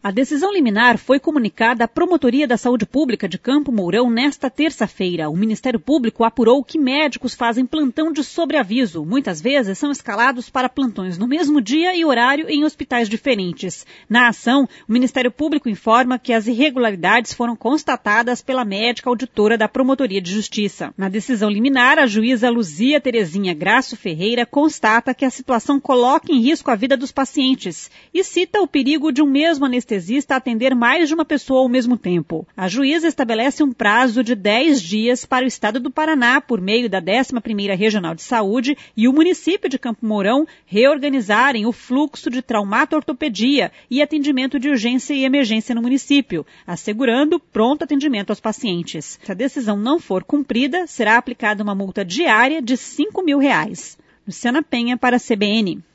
A decisão liminar foi comunicada à Promotoria da Saúde Pública de Campo Mourão nesta terça-feira. O Ministério Público apurou que médicos fazem plantão de sobreaviso. Muitas vezes são escalados para plantões no mesmo dia e horário em hospitais diferentes. Na ação, o Ministério Público informa que as irregularidades foram constatadas pela médica auditora da Promotoria de Justiça. Na decisão liminar, a juíza Luzia Terezinha Graço Ferreira constata que a situação coloca em risco a vida dos pacientes e cita o perigo de um mesmo anestesista atender mais de uma pessoa ao mesmo tempo. A juíza estabelece um prazo de 10 dias para o Estado do Paraná, por meio da 11ª Regional de Saúde, e o município de Campo Mourão reorganizarem o fluxo de traumato-ortopedia e atendimento de urgência e emergência no município, assegurando pronto atendimento aos pacientes. Se a decisão não for cumprida, será aplicada uma multa diária de R$ 5.000. Luciana Penha para a CBN.